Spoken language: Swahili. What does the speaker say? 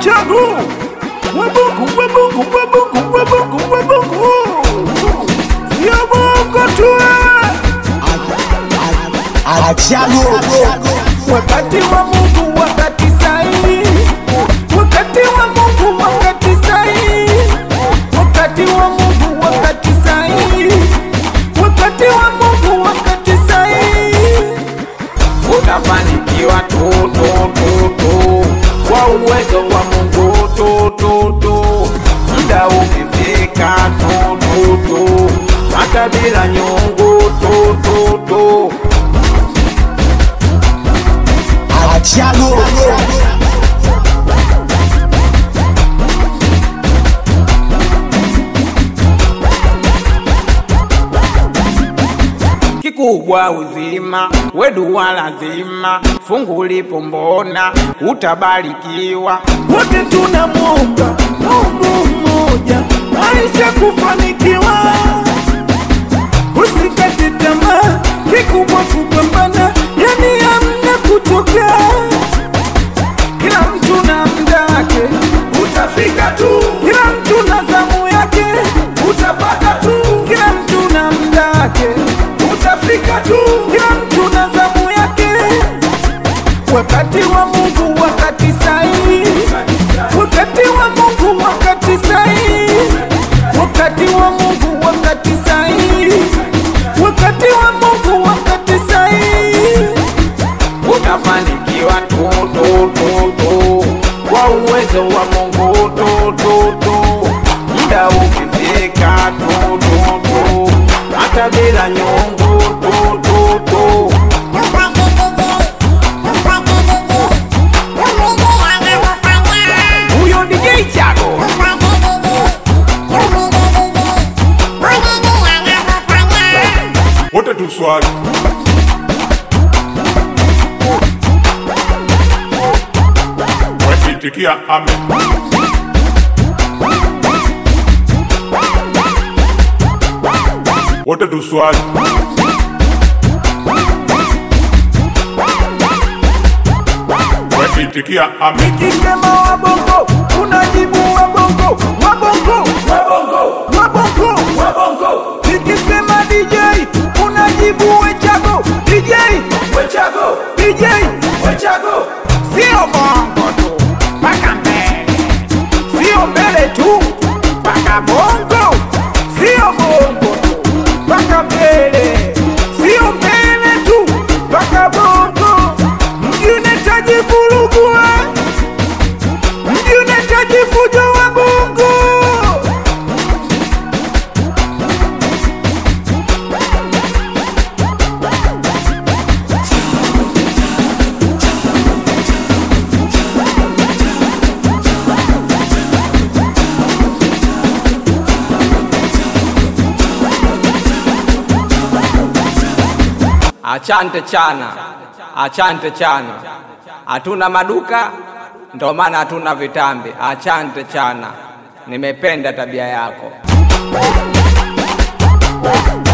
Chagu Wabuku Sio bongo tu Chagu wakati wa Mungu wakati sahihi, wakati wa Mungu wakati sahihi, wakati wa Mungu wakati sahihi, wakati wa Mungu wakati sahihi, utafanikiwa tu kwa uwezo wa Mungu tu muda ukifika tu hata bila nyungu tu Chagu kikubwa uzima wedu wa lazima, fungu lipo mbona utabarikiwa. Wote tunamuomba Mungu mmoja maisha kufanikiwa, usikate tamaa, kikubwa kupambana, yani hamna kutoka. Kila mtu na muda wake, utafika tu. Kila mtu na zamu yake, utapata tu. Kila mtu na muda wake, utafika tu. Kila mtu na zamu yake, wakati wa Mungu wakati sahihi, wakati wa Mungu wakati sahihi, wakati wa Mungu wakati sahihi, wakati wa Mungu wakati sahihi, utafanikiwa tu kwa uwezo wa Mungu tu muda ukifika tu hata bila nyungu tu huyo DJ Chago. Wote tuswali waitikia amen. Wote tuswali waitikia amen. Nikisema wabongo unajibu wabongo wabongo wabongo wabongo wabongo. Nikisema DJ unajibu wechago DJ wechago DJ wechago. Sio bongo tu paka mbele, sio mbele tu paka bongo, sio bongo tu paka mbele, sio mbele tu paka bongo. Mji unahitaji kulugua, mji unahitaji fujo wa bongo. Achante chana, hatuna maduka ndo maana hatuna vitambi. Achante chana, nimependa tabia yako.